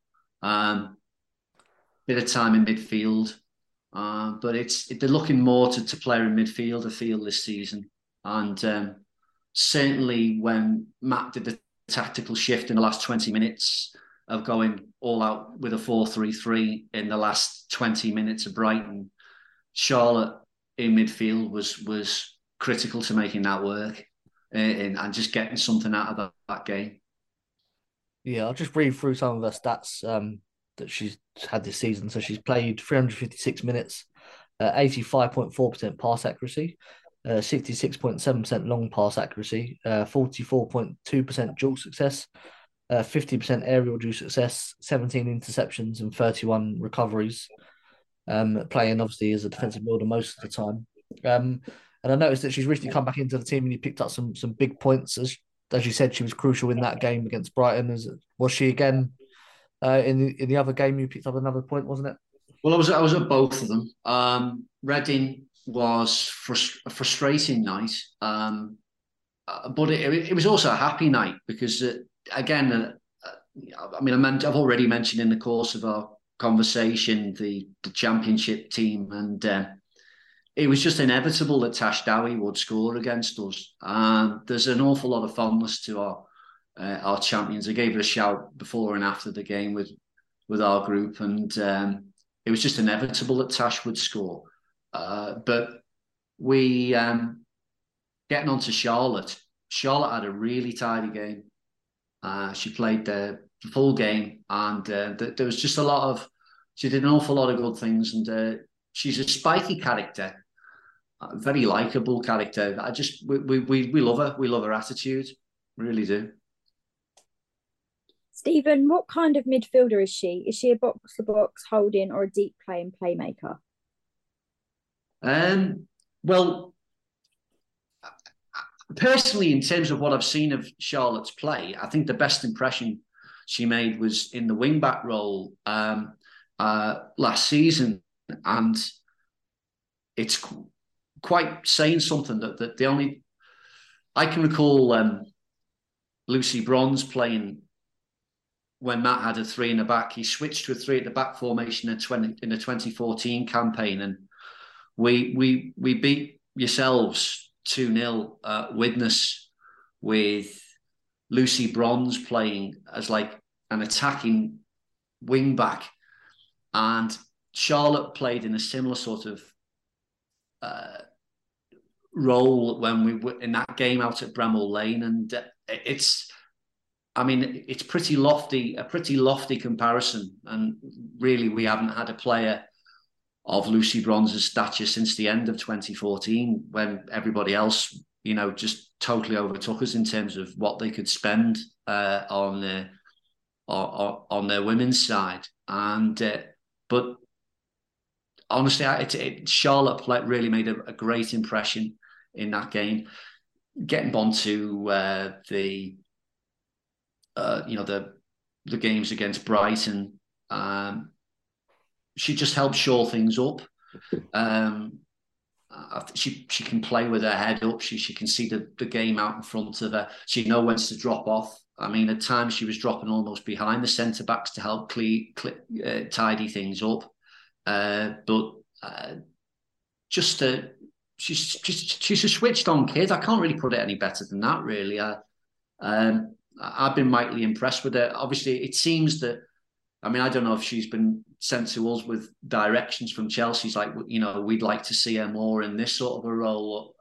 Bit of time in midfield, but they're looking more to play in midfield, I feel, this season. And certainly when Matt did the tactical shift in the last 20 minutes of going all out with a 4-3-3 in the last 20 minutes of Brighton, Charlotte in midfield was critical to making that work and just getting something out of that game. Yeah, I'll just read through some of her stats that she's had this season. So she's played 356 minutes, 85.4% pass accuracy, 66.7% long pass accuracy, 44.2% dual success, 50% aerial dual success, 17 interceptions and 31 recoveries. Playing obviously as a defensive midfielder most of the time. And I noticed that she's recently come back into the team and he picked up some big points. As you said, she was crucial in that game against Brighton. Was she again in the other game? You picked up another point, wasn't it? Well, I was at both of them. Reading was a frustrating night, but it was also a happy night because again, I mean, I've already mentioned in the course of our conversation the championship team, and it was just inevitable that Tash Dowie would score against us. There's an awful lot of fondness to our champions. I gave her a shout before and after the game with our group, and it was just inevitable that Tash would score. But we getting on to Charlotte. Charlotte had a really tidy game. She played the full game, and there was just a lot of. She did an awful lot of good things, and she's a spiky character, a very likable character. We love her. We love her attitude, really do. Stephen, what kind of midfielder is she? Is she a box-to-box holding or a deep playing playmaker? Well, personally, in terms of what I've seen of Charlotte's play, I think the best impression she made was in the wing-back role last season. And it's quite saying something that the only... I can recall Lucy Bronze playing when Matt had a three in the back. He switched to a three at the back formation in the 2014 campaign, and we beat yourselves 2-0 at Widnes with Lucy Bronze playing as like an attacking wing back, and Charlotte played in a similar sort of role when we were in that game out at Bramall Lane, and it's pretty lofty, a pretty lofty comparison, and really we haven't had a player of Lucy Bronze's stature since the end of 2014, when everybody else, just totally overtook us in terms of what they could spend on their women's side. And but honestly, Charlotte really made a great impression in that game. Getting on to the games against Brighton, she just helps shore things up. She can play with her head up. She can see the game out in front of her. She knows when to drop off. I mean, at times she was dropping almost behind the centre backs to help tidy things up. She's a switched on kid. I can't really put it any better than that, really. I've been mightily impressed with her. Obviously, it seems that, I don't know if she's been sent to us with directions from Chelsea's like, we'd like to see her more in this sort of a role.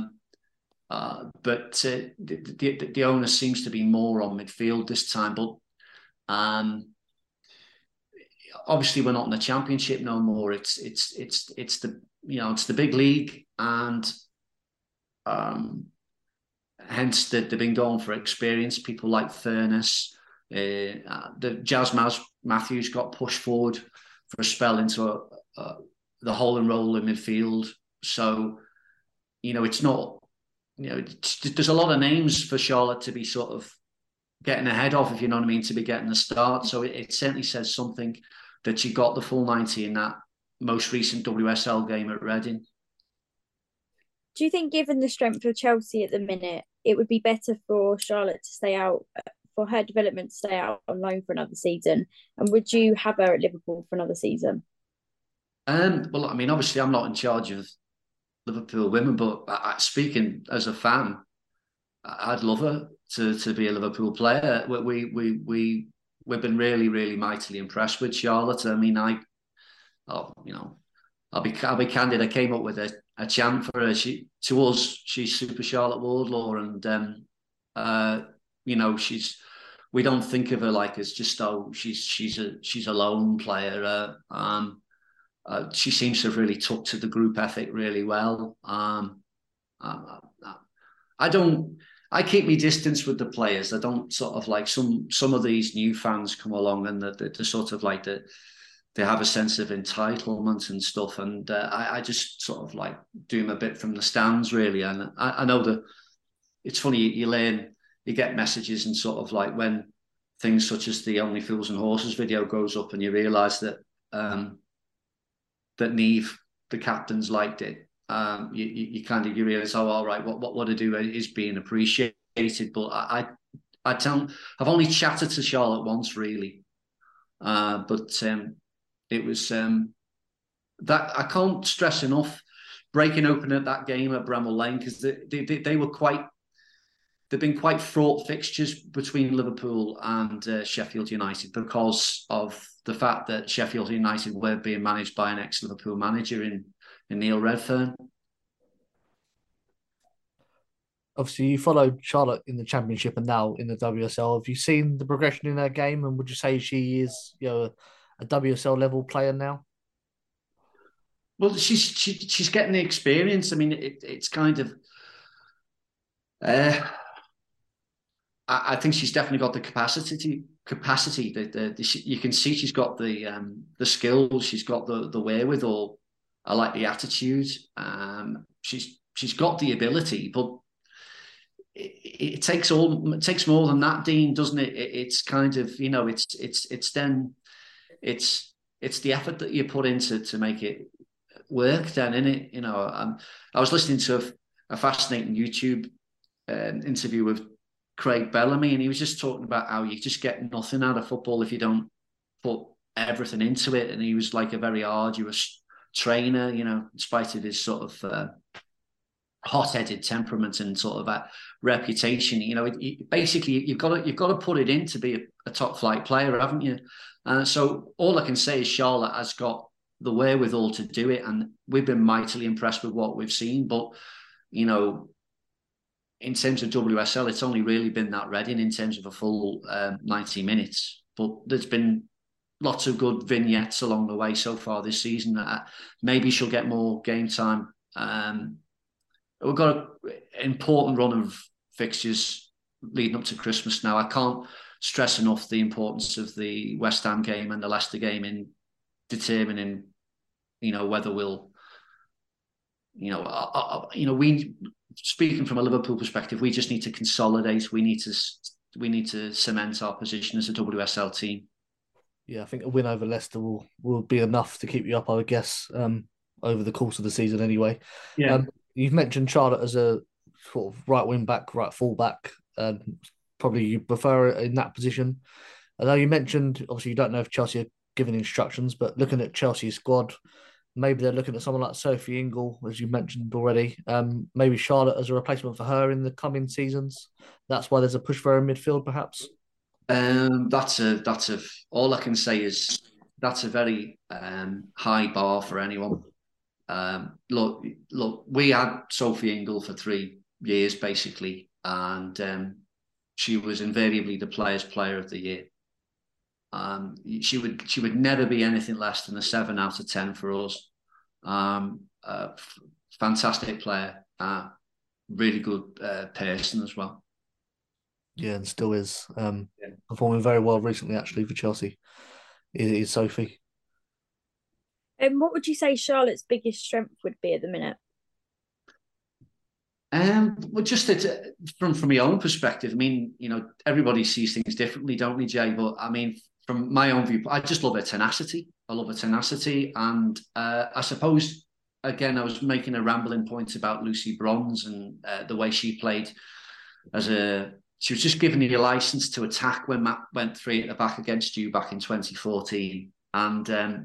But the onus seems to be more on midfield this time. But obviously, we're not in the Championship no more. It's the big league, and hence they've been going for experienced people like Furness. The Jazz Matthews got pushed forward for a spell into the whole and roll in midfield. So, it's not, there's a lot of names for Charlotte to be sort of getting ahead of, if you know what I mean, to be getting a start. So it certainly says something that she got the full 90 in that most recent WSL game at Reading. Do you think, given the strength of Chelsea at the minute, it would be better for Charlotte to stay out, for her development to stay out on loan for another season? And would you have her at Liverpool for another season? Well, obviously I'm not in charge of Liverpool women, but speaking as a fan, I'd love her to be a Liverpool player. We've been really, really mightily impressed with Charlotte. I'll be candid. I came up with a chant for her. To us, she's Super Charlotte Wardlaw, and we don't think of her like as just she's a lone player. She seems to have really took to the group ethic really well. I keep me distance with the players. I don't sort of like some of these new fans come along and they're sort of like they have a sense of entitlement and stuff, and I just sort of like do them a bit from the stands really. And I know that it's funny, you get messages and sort of like when things such as the Only Fools and Horses video goes up and you realise that that Niamh, the captain's, liked it. You realise, oh, all right, what I do is being appreciated. But I've only chatted to Charlotte once really, but it was that I can't stress enough breaking open at that game at Bramall Lane, because they've been quite fraught fixtures between Liverpool and Sheffield United, because of the fact that Sheffield United were being managed by an ex-Liverpool manager in Neil Redfern. Obviously, you followed Charlotte in the Championship and now in the WSL. Have you seen the progression in her game, and would you say she is, a WSL level player now? Well, she's getting the experience. I mean, it's kind of. I think she's definitely got the capacity. You can see she's got the skills. She's got the wherewithal. I like the attitude. She's got the ability, but it takes more than that, Dean, doesn't it? It's kind of, it's the effort that you put into to make it work. Then, innit? I was listening to a fascinating YouTube interview with Craig Bellamy, and he was just talking about how you just get nothing out of football if you don't put everything into it. And he was like a very arduous trainer, in spite of his sort of hot-headed temperament and sort of a reputation. Basically you've got to put it in to be a top-flight player, haven't you? So all I can say is Charlotte has got the wherewithal to do it, and we've been mightily impressed with what we've seen. But in terms of WSL, it's only really been that Reading in terms of a full 90 minutes. But there's been lots of good vignettes along the way so far this season. Maybe she'll get more game time. We've got an important run of fixtures leading up to Christmas now. I can't stress enough the importance of the West Ham game and the Leicester game in determining, whether we'll, we, speaking from a Liverpool perspective, we just need to consolidate. We need to cement our position as a WSL team. Yeah, I think a win over Leicester will be enough to keep you up, I would guess, over the course of the season anyway. Yeah. You've mentioned Charlotte as a sort of right wing back, right full back. Probably you prefer it in that position. I know you mentioned, obviously you don't know if Chelsea are giving instructions, but looking at Chelsea's squad, maybe they're looking at someone like Sophie Ingle, as you mentioned already. Maybe Charlotte as a replacement for her in the coming seasons. That's why there's a push for her in midfield, perhaps. That's all I can say is that's a very high bar for anyone. Look, we had Sophie Ingle for 3 years basically, and she was invariably the Players' Player of the Year. She would never be anything less than a 7 out of 10 for us. Fantastic player, really good person as well. Yeah, and still is performing very well recently, actually, for Chelsea. Is Sophie. What would you say Charlotte's biggest strength would be at the minute? Well, just from my own perspective, I mean, everybody sees things differently, don't we, Jay? But I mean, from my own view, I just love her tenacity. And I suppose, again, I was making a rambling point about Lucy Bronze and the way she played she was just giving you a license to attack when Matt went 3 at the back against you back in 2014. And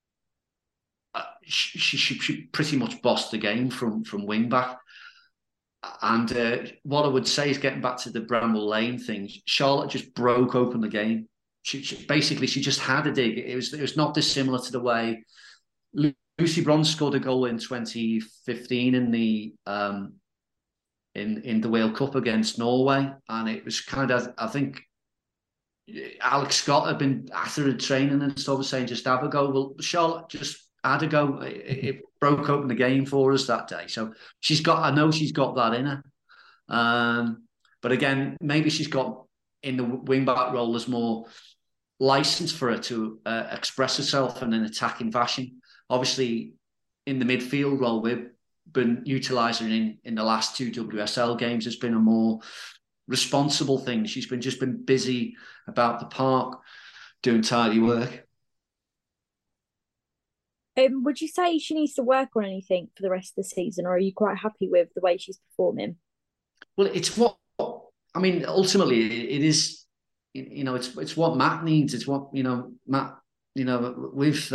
she pretty much bossed the game from wing back. And what I would say is, getting back to the Bramall Lane thing, Charlotte just broke open the game. She just had a dig. It was not dissimilar to the way Lucy Bronze scored a goal in 2015 in the in the World Cup against Norway, and it was kind of, I think Alex Scott had been after training and stuff, saying just have a go. Well, Charlotte just had a go. It broke open the game for us that day. So I know she's got that in her. But again, maybe she's got in the wing back role, there's more license for her to express herself in an attacking fashion. Obviously, in the midfield role, we've been utilising in the last 2 WSL games. It's been a more responsible thing. She's been busy about the park, doing tidy work. Would you say she needs to work on anything for the rest of the season, or are you quite happy with the way she's performing? Well, ultimately it is, it's what Matt needs. It's what, Matt, we've,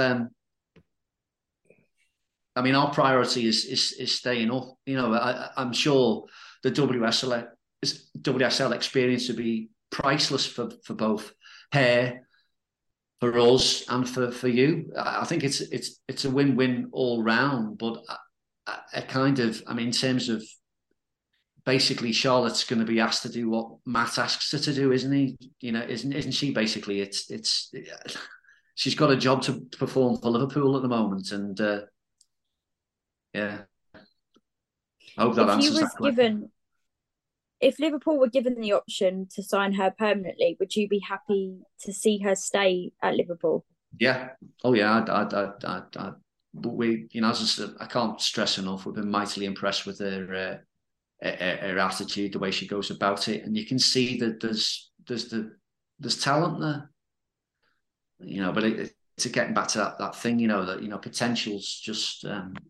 our priority is staying up. I'm sure the WSL experience would be priceless for both her, for us, and for you. I think it's a win-win all round. But in terms of, basically, Charlotte's going to be asked to do what Matt asks her to do, isn't he? Isn't she? Basically, she's got a job to perform for Liverpool at the moment, and I hope that answers that question. If Liverpool were given the option to sign her permanently, would you be happy to see her stay at Liverpool? Yeah. Oh yeah. I can't stress enough. We've been mightily impressed with her attitude, the way she goes about it, and you can see that there's talent there. But it's getting back to that thing. That potential's just.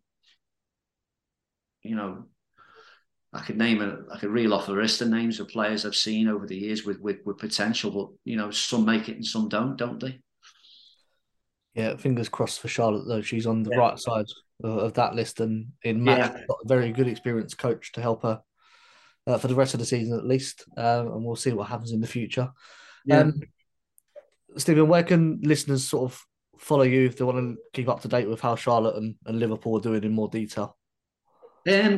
I could reel off the list of names of players I've seen over the years with potential, but some make it and some don't they? Yeah, fingers crossed for Charlotte though. She's on the right side of that list, and in Matt, got a very good experienced coach to help her for the rest of the season at least, and we'll see what happens in the future. Yeah. Stephen, where can listeners sort of follow you if they want to keep up to date with how Charlotte and Liverpool are doing in more detail? I'm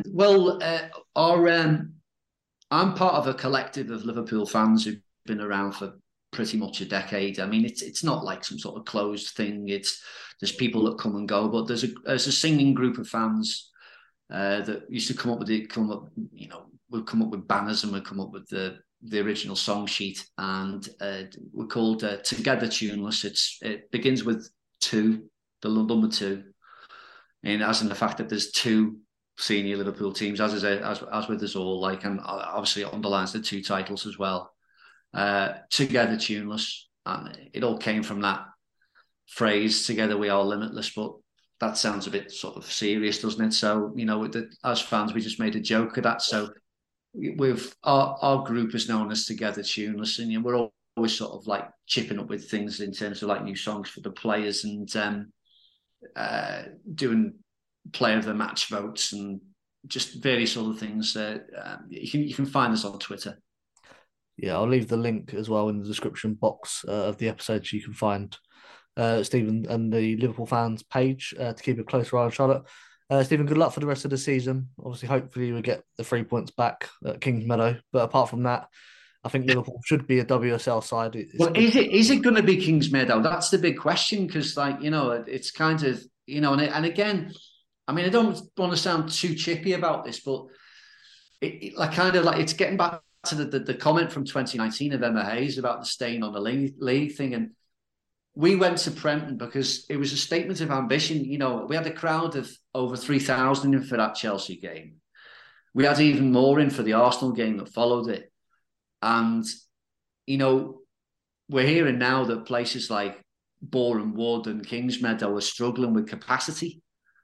part of a collective of Liverpool fans who've been around for pretty much a decade. It's not like some sort of closed thing. There's people that come and go, but there's a singing group of fans that used to come up with banners, and we'd come up with the original song sheet, and we're called Together Tuneless. It begins with 2, the number 2, and as in the fact that there's 2 senior Liverpool teams, as with us all, and obviously it underlines the 2 titles as well. Together Tuneless, and it all came from that phrase, "Together we are limitless," but that sounds a bit sort of serious, doesn't it? So as fans, we just made a joke of that. So with our group is known as Together Tuneless, and we're always sort of like chipping up with things in terms of like new songs for the players, and doing player of the match votes and just various other things. You can find us on Twitter. Yeah, I'll leave the link as well in the description box of the episode, so you can find Stephen and the Liverpool fans page to keep a closer eye on Charlotte. Stephen, good luck for the rest of the season. Obviously, hopefully we get the 3 points back at Kingsmeadow. But apart from that, I think Liverpool should be a WSL side. Is it going to be Kingsmeadow? That's the big question, because it's kind of, and again, I don't want to sound too chippy about this, but it's getting back to the comment from 2019 of Emma Hayes about the staying on the league thing. And we went to Prenton because it was a statement of ambition. We had a crowd of over 3,000 in for that Chelsea game. We had even more in for the Arsenal game that followed it. And, we're hearing now that places like Boreham Wood and Kingsmeadow are struggling with capacity.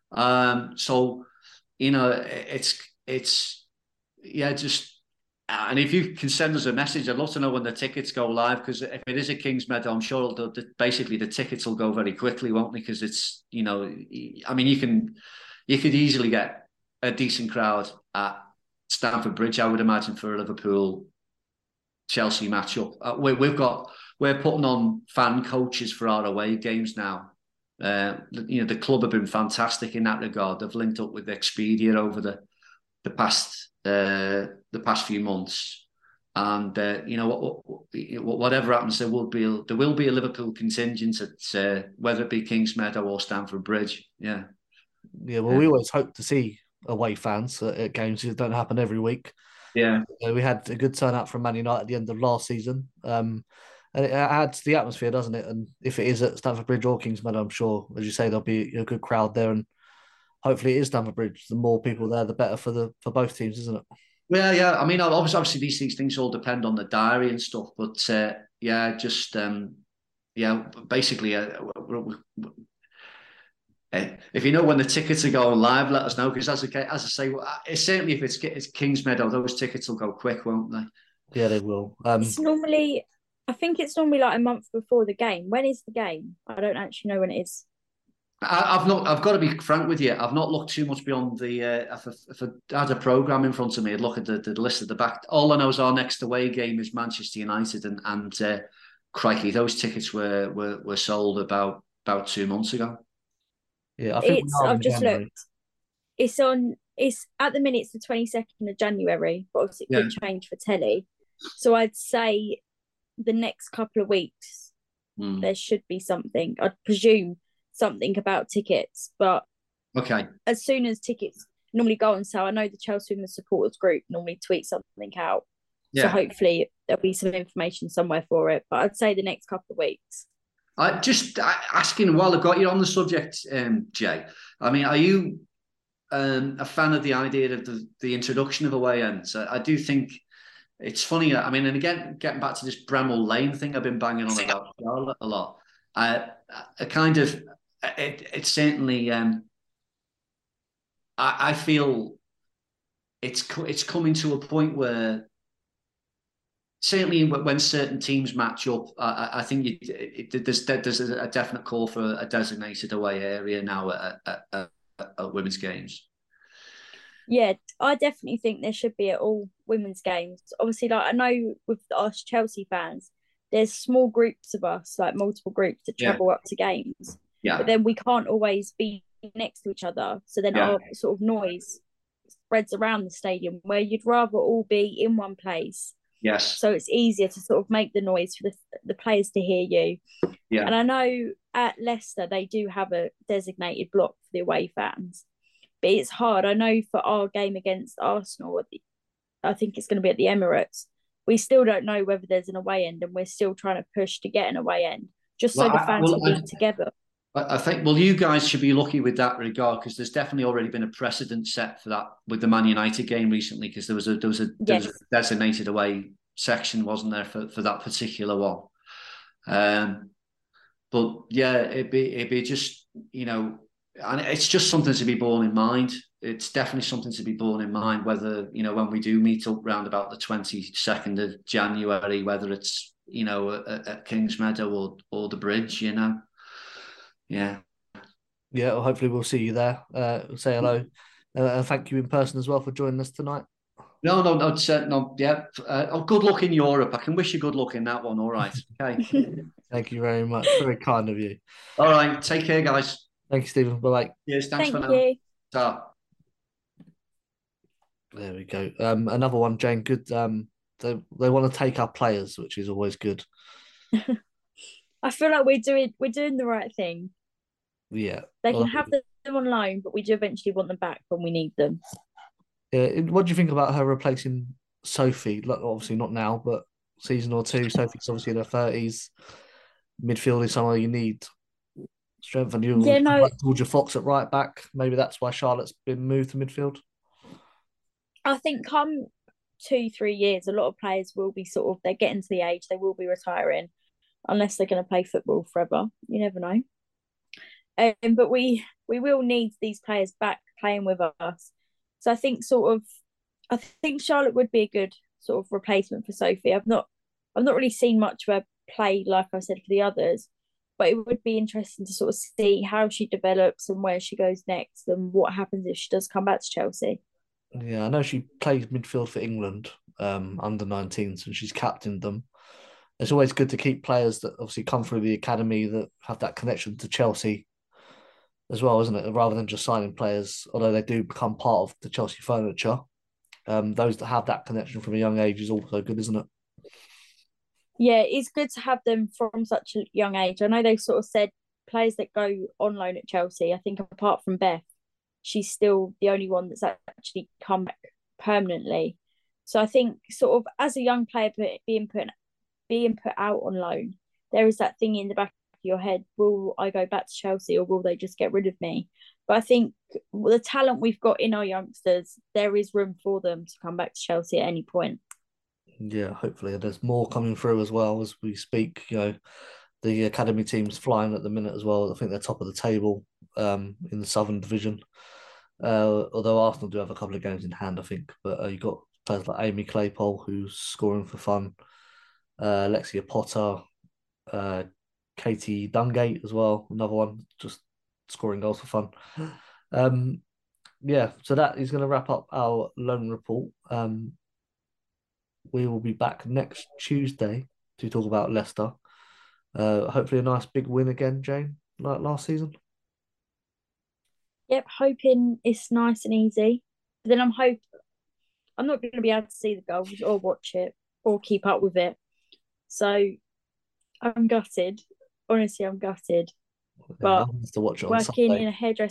And if you can send us a message, I'd love to know when the tickets go live, because if it is at Kingsmeadow, I'm sure basically the tickets will go very quickly, won't they? Because it's, you could easily get a decent crowd at Stamford Bridge, I would imagine, for a Liverpool Chelsea matchup. We're putting on fan coaches for our away games now. The club have been fantastic in that regard. They've linked up with Expedia over the past few months, and whatever happens, there will be a Liverpool contingent at whether it be Kingsmeadow or Stamford Bridge. Yeah. Well, we always hope to see away fans at games. It don't happen every week. Yeah. We had a good turnout from Man United at the end of last season. And it adds to the atmosphere, doesn't it? And if it is at Stamford Bridge or Kingsmeadow, I'm sure, as you say, there'll be a good crowd there. And hopefully it is Stamford Bridge. The more people there, the better for both teams, isn't it? Well, yeah. I mean, obviously these things all depend on the diary and stuff. But basically, if you know when the tickets are going live, let us know. Because as I say, certainly if it's Kingsmeadow, those tickets will go quick, won't they? Yeah, they will. I think it's normally like a month before the game. When is the game? I don't actually know when it is. I've got to be frank with you. I've not looked too much beyond the. If I had a programme in front of me, I'd look at the list at the back. All I know is our next away game is Manchester United, and crikey, those tickets were sold about 2 months ago. Yeah, I think I've just looked. It's at the minute it's the 22nd of January, but obviously it could change for telly. So I'd say the next couple of weeks there should be something. I'd presume something about tickets, but as soon as tickets normally go on sale, I know the Chelsea Women's Supporters Group normally tweet something out. So hopefully there'll be some information somewhere for it. But I'd say the next couple of weeks. Just asking while I've got you on the subject, Jay. I mean, are you a fan of the idea of the introduction of away ends? I do think it's funny. I mean, and again, getting back to this Bramall Lane thing, I've been banging on about Charlotte a lot. It's certainly. I feel it's coming to a point where. Certainly, when certain teams match up, I think there's a definite call for a designated away area now at women's games. Yeah, I definitely think there should be at all women's games. Obviously, like I know with us Chelsea fans, there's small groups of us, like multiple groups that travel up to games. Yeah. But then we can't always be next to each other. So then our sort of noise spreads around the stadium where you'd rather all be in one place. Yes. So it's easier to sort of make the noise for the players to hear you. Yeah. And I know at Leicester, they do have a designated block for the away fans. But it's hard. I know for our game against Arsenal, I think it's going to be at the Emirates. We still don't know whether there's an away end, and we're still trying to push to get an away end, just so the fans can be together. I think, you guys should be lucky with that regard, because there's definitely already been a precedent set for that with the Man United game recently, because there was a designated away section, wasn't there, for that particular one. But yeah, it'd be just, and it's just something to be borne in mind. It's definitely something to be borne in mind, whether, when we do meet up round about the 22nd of January, whether it's, at Kingsmeadow or the Bridge, Yeah. Yeah, well, hopefully we'll see you there. Say hello. Thank you in person as well for joining us tonight. No. Yeah. Good luck in Europe. I can wish you good luck in that one. All right. Okay. Thank you very much. Very kind of you. All right. Take care, guys. Thank you, Stephen. Bye-bye. Yes, thanks for now. Thank you. Ta. There we go. Another one, Jane. Good. They want to take our players, which is always good. I feel like we're doing the right thing. Yeah. They can have them on loan, but we do eventually want them back when we need them. Yeah. What do you think about her replacing Sophie? Like, obviously not now, but season or two. Sophie's obviously in her 30s. Midfield is somewhere you need strength, and like Georgia Fox at right back. Maybe that's why Charlotte's been moved to midfield. I think come 2-3 years, a lot of players will be they're getting to the age they will be retiring, unless they're going to play football forever. You never know. But we will need these players back playing with us. So I think Charlotte would be a good sort of replacement for Sophie. I've not really seen much of her play, like I said, for the others, but it would be interesting to sort of see how she develops and where she goes next and what happens if she does come back to Chelsea. Yeah, I know she plays midfield for England under 19s, and she's captained them. It's always good to keep players that obviously come through the academy that have that connection to Chelsea as well, isn't it? Rather than just signing players, although they do become part of the Chelsea furniture, those that have that connection from a young age is also good, isn't it? Yeah, it's good to have them from such a young age. I know they sort of said players that go on loan at Chelsea, I think apart from Beth, she's still the only one that's actually come back permanently. So I think sort of as a young player being put out on loan, there is that thing in the back of your head, will I go back to Chelsea or will they just get rid of me? But I think the talent we've got in our youngsters, there is room for them to come back to Chelsea at any point. Yeah, hopefully. There's more coming through as well as we speak. The academy team's flying at the minute as well. I think they're top of the table in the Southern Division. Although Arsenal do have a couple of games in hand, I think. But you've got players like Amy Claypole, who's scoring for fun. Alexia Potter, Katie Dungate as well, another one, just scoring goals for fun. Yeah, so that is going to wrap up our loan report. We will be back next Tuesday to talk about Leicester. Hopefully a nice big win again, Jane, like last season. Yep, hoping it's nice and easy. But then I'm not going to be able to see the goals or watch it or keep up with it. So I'm gutted. Honestly, I'm gutted. But to watch it on working Sunday.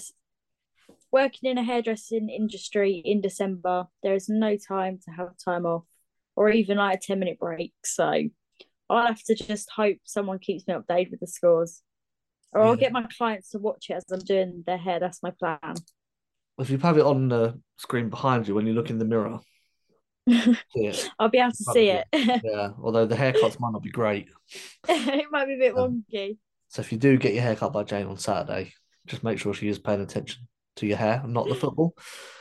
in a hairdressing industry in December, there is no time to have time off or even like a 10-minute break. So I'll have to just hope someone keeps me updated with the scores. Or I'll get my clients to watch it as I'm doing their hair. That's my plan. If you have it on the screen behind you when you look in the mirror, I'll be able to see it. Yeah, although the haircuts might not be great. It might be a bit wonky. So if you do get your haircut by Jane on Saturday, just make sure she is paying attention to your hair and not the football.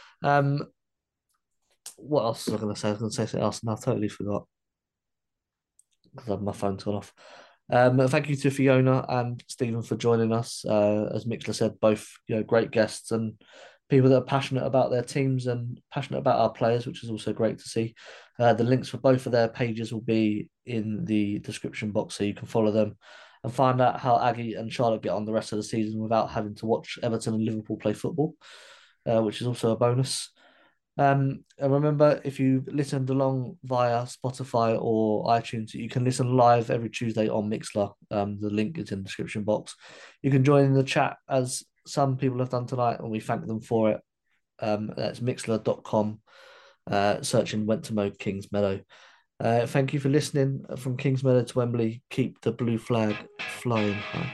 What else was I going to say? I was going to say something else and I totally forgot because my phone's gone off. Thank you to Fiona and Stephen for joining us. As Mixler said, both great guests and people that are passionate about their teams and passionate about our players, which is also great to see. The links for both of their pages will be in the description box, so you can follow them and find out how Aggie and Charlotte get on the rest of the season without having to watch Everton and Liverpool play football, which is also a bonus. And remember, if you listened along via Spotify or iTunes, you can listen live every Tuesday on Mixler. The link is in the description box. You can join in the chat as some people have done tonight, and we thank them for it. That's mixler.com, searching Went to Mow Kings Meadow. Thank you for listening from Kings Meadow to Wembley. Keep the blue flag flying high.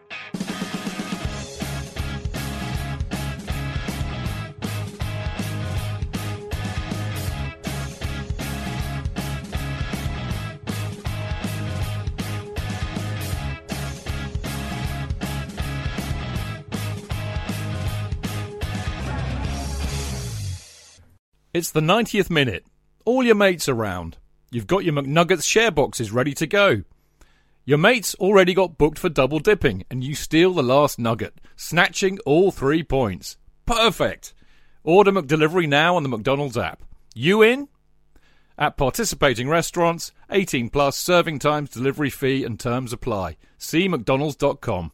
It's the 90th minute. All your mates around. You've got your McNuggets share boxes ready to go. Your mates already got booked for double dipping and you steal the last nugget, snatching all 3 points. Perfect. Order McDelivery now on the McDonald's app. You in? At participating restaurants, 18 plus, serving times, delivery fee and terms apply. See mcdonalds.com.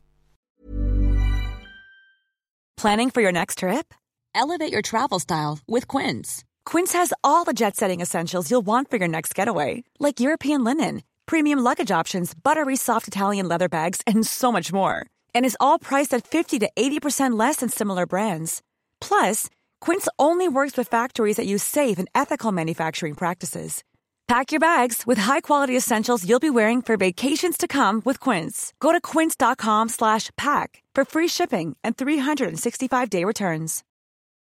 Planning for your next trip? Elevate your travel style with Quince. Quince has all the jet-setting essentials you'll want for your next getaway, like European linen, premium luggage options, buttery soft Italian leather bags, and so much more. And is all priced at 50 to 80% less than similar brands. Plus, Quince only works with factories that use safe and ethical manufacturing practices. Pack your bags with high-quality essentials you'll be wearing for vacations to come with Quince. Go to quince.com/pack for free shipping and 365-day returns.